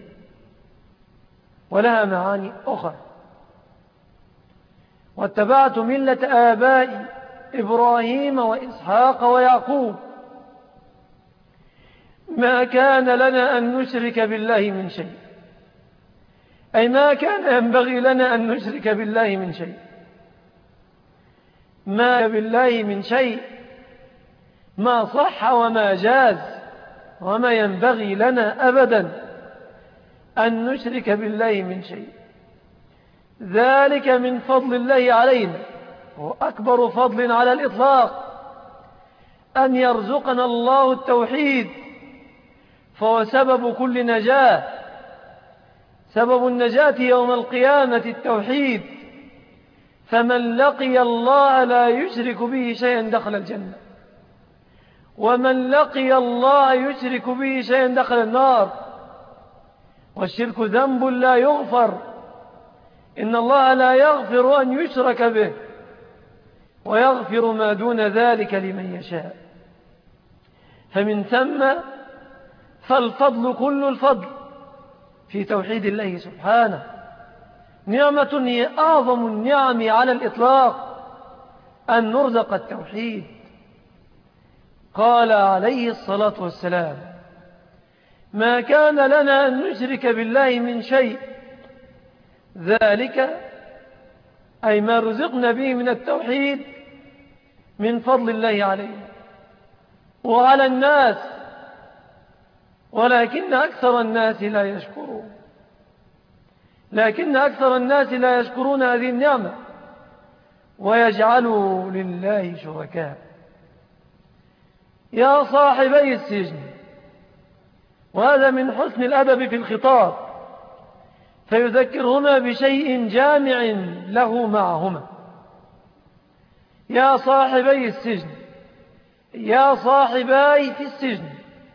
ولها معاني أخرى. واتبعت ملة آبائي إبراهيم وإسحاق ويعقوب، ما كان لنا أن نشرك بالله من شيء، أي ما كان ينبغي لنا أن نشرك بالله من شيء، ما بالله من شيء ما صح وما جاز، وما ينبغي لنا أبدا أن نشرك بالله من شيء. ذلك من فضل الله علينا، وأكبر فضل على الإطلاق أن يرزقنا الله التوحيد، فهو سبب كل نجاة. سبب النجاة يوم القيامة التوحيد، فمن لقي الله لا يشرك به شيئا دخل الجنة، ومن لقي الله يشرك به شيئا دخل النار. والشرك ذنب لا يغفر، إن الله لا يغفر أن يشرك به ويغفر ما دون ذلك لمن يشاء. فمن ثم فالفضل كل الفضل في توحيد الله سبحانه، نعمة هي أعظم النعم على الإطلاق أن نرزق التوحيد. قال عليه الصلاة والسلام ما كان لنا أن نشرك بالله من شيء، ذلك أي ما رزقنا به من التوحيد من فضل الله علينا وعلى الناس، ولكن أكثر الناس لا يشكرون لكن أكثر الناس لا يشكرون هذه النعمة ويجعلوا لله شركاء. يا صاحبي السجن، وهذا من حسن الأدب في الخطاب، فيذكرهما بشيء جامع له معهما. يا صاحبي السجن، يا صاحباي في السجن،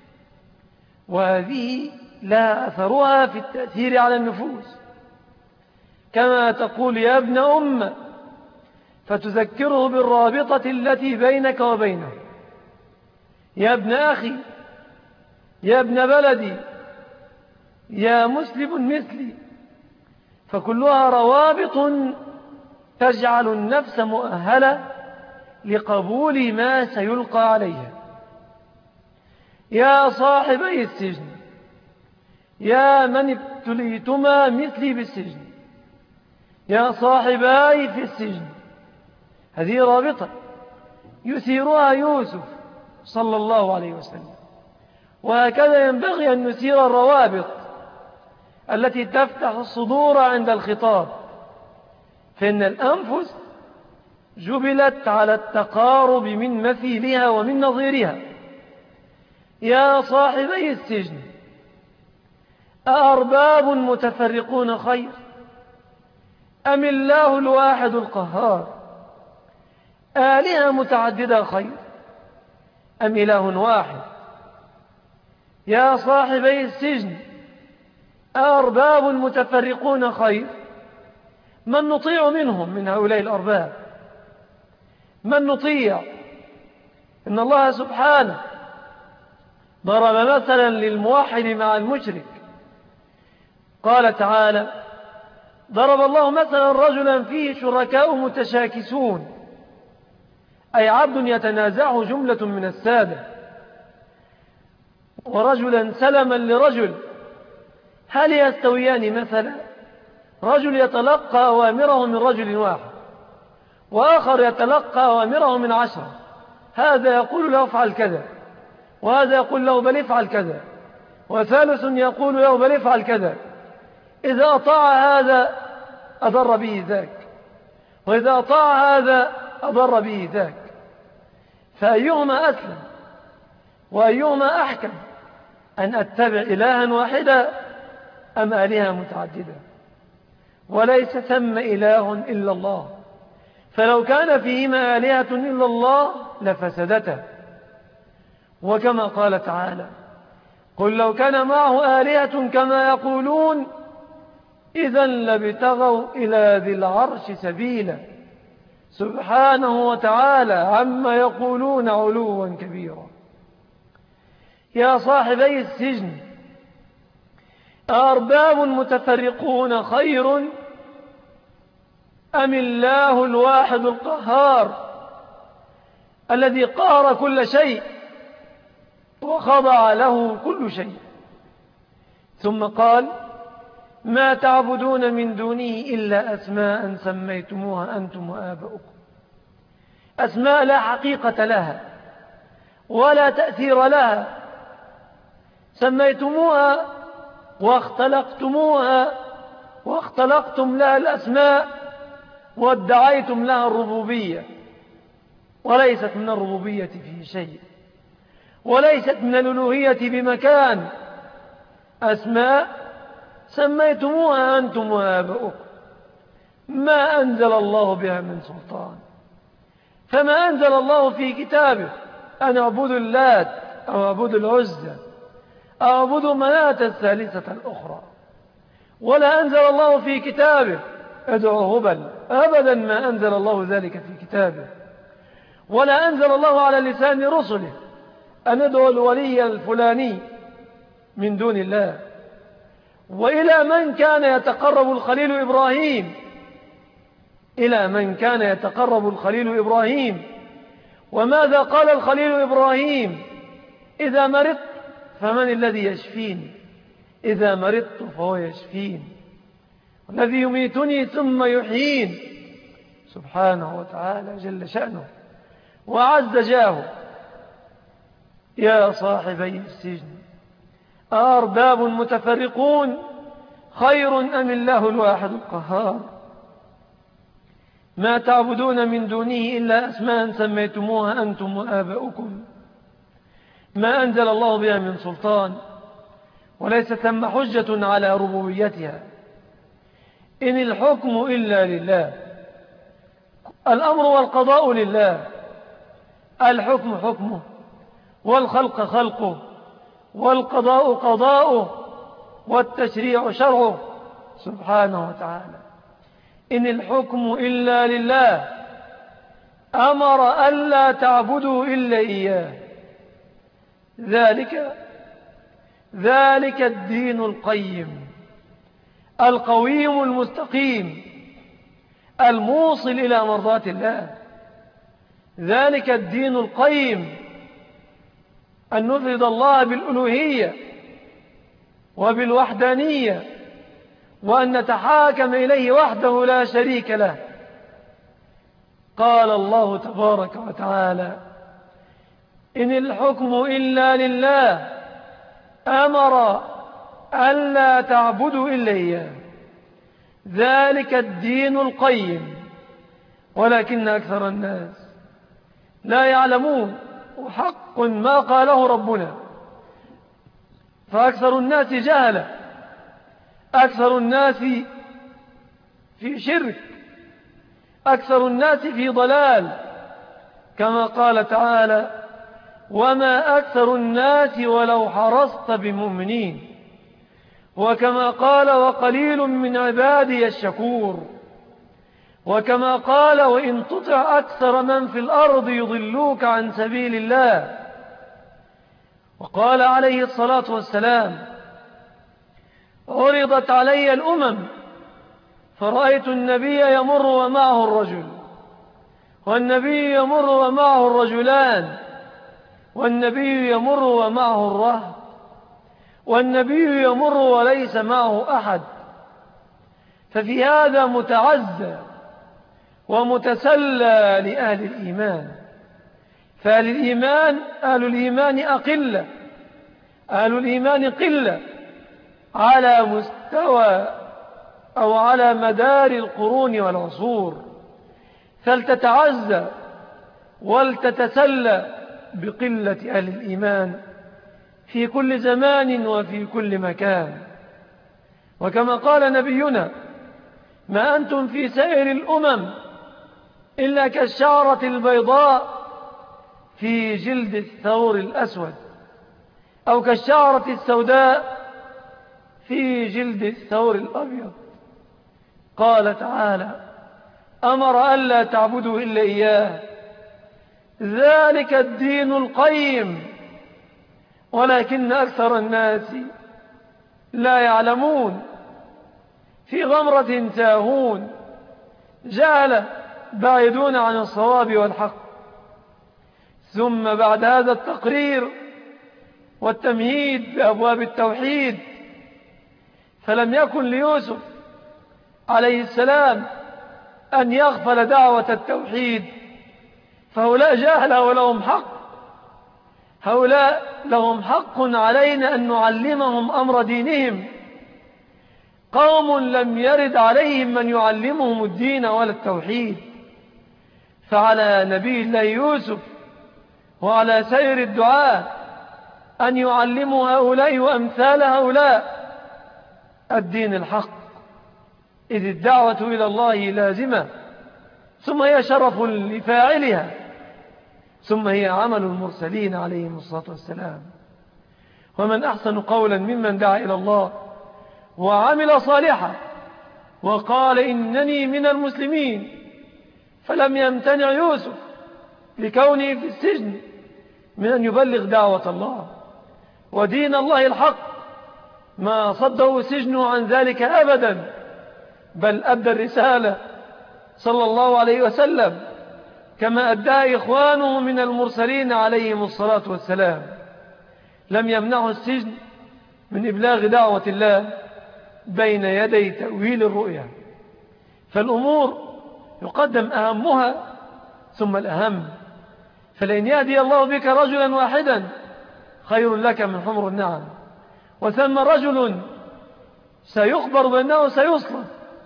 وهذه لا أثرها في التأثير على النفوس، كما تقول يا ابن أم فتذكره بالرابطة التي بينك وبينه، يا ابن أخي، يا ابن بلدي، يا مسلم مثلي، فكلها روابط تجعل النفس مؤهلة لقبول ما سيلقى عليها. يا صاحبي السجن، يا من ابتليتما مثلي بالسجن، يا صاحباي في السجن، هذه رابطة يثيرها يوسف صلى الله عليه وسلم. وهكذا ينبغي أن نثير الروابط التي تفتح الصدور عند الخطاب، فإن الأنفس جبلت على التقارب من مثيلها ومن نظيرها. يا صاحبي السجن، أأرباب متفرقون خير أم الله الواحد القهار؟ آلهة متعددة خير أم إله واحد؟ يا صاحبي السجن، أأرباب متفرقون خير، من نطيع منهم من هؤلاء الأرباب؟ من نطيع؟ إن الله سبحانه ضرب مثلا للموحد مع المشرك، قال تعالى: ضرب الله مثلا رجلا فيه شركاء متشاكسون، أي عبد يتنازعه جملة من السادة، ورجلا سلما لرجل، هل يستويان مثلا؟ رجل يتلقى أوامره من رجل واحد، وآخر يتلقى أوامره من عشرة، هذا يقول له افعل كذا، وهذا يقول له بل افعل كذا، وثالث يقول له بل افعل كذا. إذا أطاع هذا أضر به ذاك، وإذا أطاع هذا أضر به ذاك، فأيهما أسلم وأيهما أحكم، أن أتبع إلها واحدا أم آلهة متعددة؟ وليس ثم إله إلا الله، فلو كان فيهما آلهة إلا الله لفسدتا. وكما قال تعالى: قل لو كان معه آلهة كما يقولون إذا لابتغوا إلى ذي العرش سبيلا، سبحانه وتعالى عما يقولون علوا كبيرا. يا صاحبي السجن، أأرباب متفرقون خير أم الله الواحد القهار الذي قهر كل شيء وخضع له كل شيء؟ ثم قال: ما تعبدون من دونه إلا أسماء سميتموها أنتم وآباؤكم، أسماء لا حقيقة لها ولا تأثير لها، سميتموها واختلقتموها واختلقتم لها الأسماء وادعيتم لها الربوبية، وليست من الربوبية فيه شيء، وليست من الألوهية بمكان، أسماء سميتموها أنتم وآباؤكم ما أنزل الله بها من سلطان. فما أنزل الله في كتابه أن اعبدوا اللات أو اعبدوا العزى أو اعبدوا مناة الثالثة الأخرى، ولا أنزل الله في كتابه ادعوا هبل، أبدا ما أنزل الله ذلك في كتابه. ولا أنزل الله على لسان رسله أن ادعوا الولي الفلاني من دون الله. وإلى من كان يتقرب الخليل إبراهيم، إلى من كان يتقرب الخليل إبراهيم. وماذا قال الخليل إبراهيم؟ إذا مرضت فمن الذي يشفيني؟ إذا مرضت فهو يشفين، والذي يميتني ثم يحيين، سبحانه وتعالى جل شأنه وعز جاهه. يا صاحبي السجن، أأرباب متفرقون خير أم الله الواحد القهار؟ ما تعبدون من دونه إلا أسماء سميتموها أنتم وآباؤكم ما أنزل الله بها من سلطان، وليس ثم حجة على ربوبيتها. إن الحكم إلا لله، الأمر والقضاء لله، الحكم حكمه، والخلق خلقه، والقضاء قضاؤه، والتشريع شرعه سبحانه وتعالى. إن الحكم إلا لله، أمر ألا تعبدوا إلا إياه، ذلك ذلك الدين القيم القويم المستقيم الموصل إلى مرضات الله. ذلك الدين القيم أن نفرد الله بالألوهية وبالوحدانية، وأن نتحاكم إليه وحده لا شريك له. قال الله تبارك وتعالى: إن الحكم إلا لله أمر ألا تعبدوا إلا إياه ذلك الدين القيم ولكن أكثر الناس لا يعلمون. وحق ما قاله ربنا، فأكثر الناس جهلة، أكثر الناس في شرك، أكثر الناس في ضلال، كما قال تعالى: وما أكثر الناس ولو حرصت بمؤمنين. وكما قال: وقليل من عبادي الشكور. وكما قال: وإن تطع أكثر من في الأرض يضلوك عن سبيل الله. وقال عليه الصلاة والسلام: عرضت علي الأمم فرأيت النبي يمر ومعه الرجل، والنبي يمر ومعه الرجلان، والنبي يمر ومعه الرهب، والنبي يمر وليس معه أحد. ففي هذا متعزى ومتسلى لأهل الإيمان. فأهل الإيمان أهل الإيمان أقلة أهل الإيمان قلة على مستوى أو على مدار القرون والعصور، فلتتعزى ولتتسلى بقلة أهل الإيمان في كل زمان وفي كل مكان. وكما قال نبينا: ما أنتم في سائر الأمم إلا كالشعرة البيضاء في جلد الثور الأسود، أو كالشعرة السوداء في جلد الثور الأبيض. قال تعالى: أمر ألا تعبدوا إلا إياه ذلك الدين القيم ولكن أكثر الناس لا يعلمون. في غمرة ساهون، جهلة بعيدون عن الصواب والحق. ثم بعد هذا التقرير والتمهيد بأبواب التوحيد، فلم يكن ليوسف عليه السلام أن يغفل دعوة التوحيد، فهؤلاء جهلة ولهم حق. هؤلاء لهم حق علينا أن نعلمهم أمر دينهم. قوم لم يرد عليهم من يعلمهم الدين ولا التوحيد، فعلى نبي الله يوسف وعلى سائر الدعاة أن يعلموا هؤلاء وأمثال هؤلاء الدين الحق، إذ الدعوة إلى الله لازمة، ثم هي شرف لفاعلها، ثم هي عمل المرسلين عليهم الصلاة والسلام. ومن أحسن قولا ممن دعا إلى الله وعمل صالحا وقال إنني من المسلمين. فلم يمتنع يوسف لكونه في السجن من أن يبلغ دعوة الله ودين الله الحق، ما صده سجنه عن ذلك أبدا، بل أدى الرسالة صلى الله عليه وسلم كما أدى إخوانه من المرسلين عليهم الصلاة والسلام. لم يمنعه السجن من إبلاغ دعوة الله بين يدي تأويل الرؤيا. فالأمور يقدم أهمها ثم الأهم. فلئن يهدي الله بك رجلا واحدا خير لك من حمر النعم، وثم رجل سيخبر بأنه سيصلب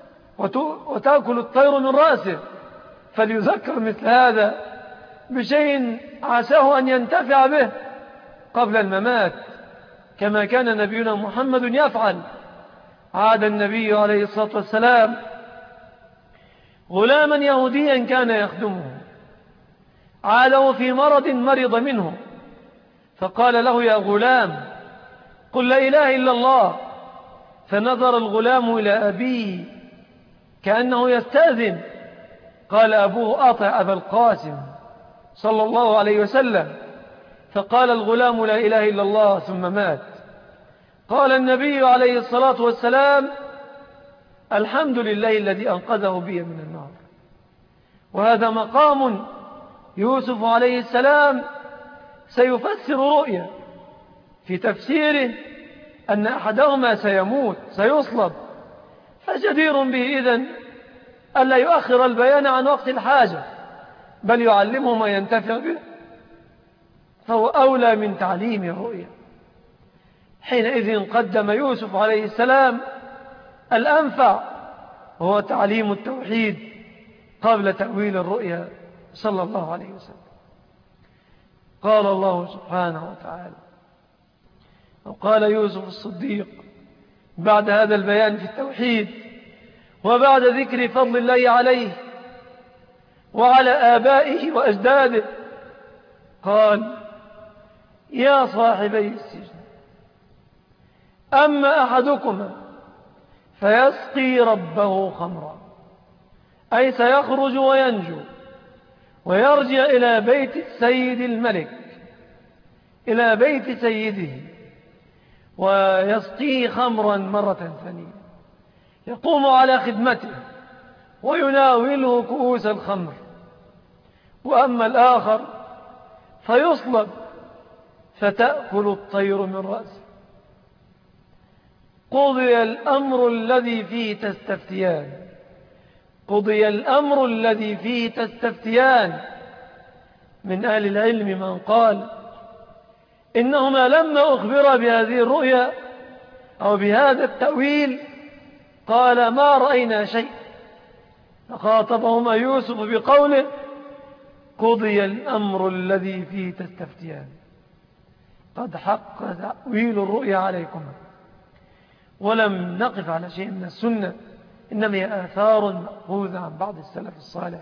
وتأكل الطير من رأسه، فليذكر مثل هذا بشيء عساه أن ينتفع به قبل الممات، كما كان نبينا محمد يفعل. عاد النبي عليه الصلاة والسلام غلاما يهوديا كان يخدمه، عاده في مرض مرض منه، فقال له: يا غلام قل لا إله إلا الله. فنظر الغلام إلى أبيه كأنه يستأذن، قال أبوه: أطع أبا القاسم صلى الله عليه وسلم. فقال الغلام لا إله إلا الله ثم مات. قال النبي عليه الصلاة والسلام الحمد لله الذي أنقذه بي من النار. وهذا مقام يوسف عليه السلام سيفسر رؤيا في تفسيره أن أحدهما سيموت سيصلب، فجدير به إذن ألا يؤخر البيان عن وقت الحاجة بل يعلمه ما ينتفع به، فهو أولى من تعليم الرؤيا. حينئذ قدم يوسف عليه السلام الأنفع وهو تعليم التوحيد قبل تأويل الرؤيا صلى الله عليه وسلم. قال الله سبحانه وتعالى وقال يوسف الصديق بعد هذا البيان في التوحيد وبعد ذكر فضل الله عليه وعلى آبائه وأجداده قال يا صاحبي السجن أما أحدكما فيسقي ربه خمرا، أي سيخرج وينجو ويرجع إلى بيت السيد الملك، إلى بيت سيده، ويسقيه خمرا مرة ثانية، يقوم على خدمته ويناوله كؤوس الخمر. وأما الآخر فيصلب فتأكل الطير من رأسه. قضي الأمر الذي فيه تستفتيان قضي الأمر الذي فيه تستفتيان من أهل العلم من قال إنهما لما أخبر بهذه الرؤيا أو بهذا التأويل قال ما رأينا شيء، فخاطبهما يوسف بقوله قضي الأمر الذي فيه تستفتيان، قد حق تأويل الرؤيا عليكما. ولم نقف على شيء من السنة، إنما هي آثار مأخوذة عن بعض السلف الصالح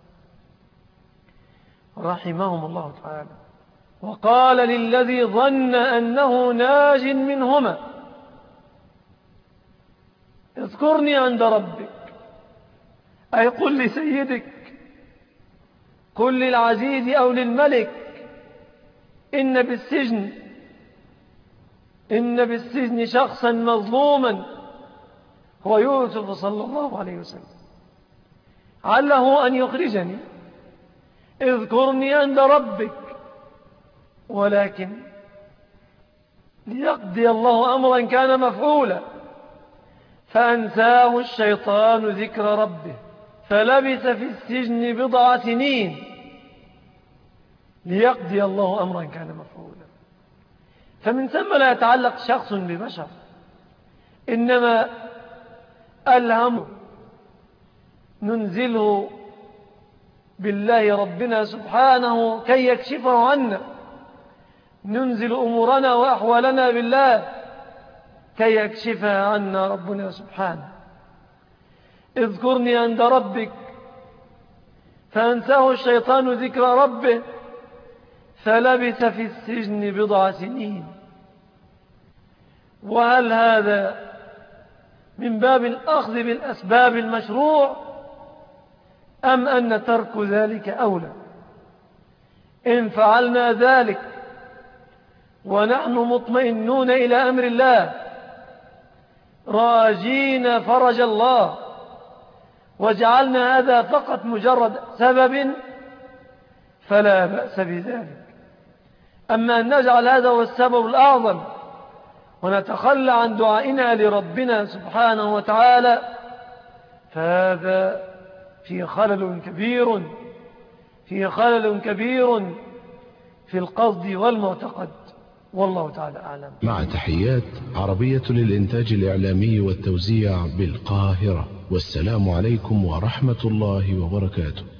رحمهم الله تعالى. وقال للذي ظن أنه ناج منهما اذكرني عند ربك، أي قل لسيدك، قل للعزيز أو للملك إن بالسجن إن بالسجن شخصا مظلوما هو يوسف صلى الله عليه وسلم، عله أن يخرجني، اذكرني عند ربك، ولكن ليقضي الله أمرا كان مفعولا فأنساه الشيطان ذكر ربه فلبث في السجن بضع سنين ليقضي الله أمرا كان مفعولا. فمن ثم لا يتعلق شخص ببشر، إنما الهم ننزله بالله ربنا سبحانه كي يكشفه عنا، ننزل أمورنا وأحوالنا بالله كي يكشفها عنا ربنا سبحانه. اذكرني عند ربك فأنساه الشيطان ذكر ربه فلبث في السجن بضع سنين. وهل هذا من باب الأخذ بالأسباب المشروع أم أن ترك ذلك أولى؟ إن فعلنا ذلك ونحن مطمئنون إلى أمر الله راجين فرج الله وجعلنا هذا فقط مجرد سبب فلا بأس بذلك. أما أن نجعل هذا هو السبب الأعظم ونتخلى عن دعائنا لربنا سبحانه وتعالى فهذا في خلل كبير في خلل كبير في القصد والمعتقد، والله تعالى أعلم. مع تحيات عربية للإنتاج الإعلامي والتوزيع بالقاهرة، والسلام عليكم ورحمة الله وبركاته.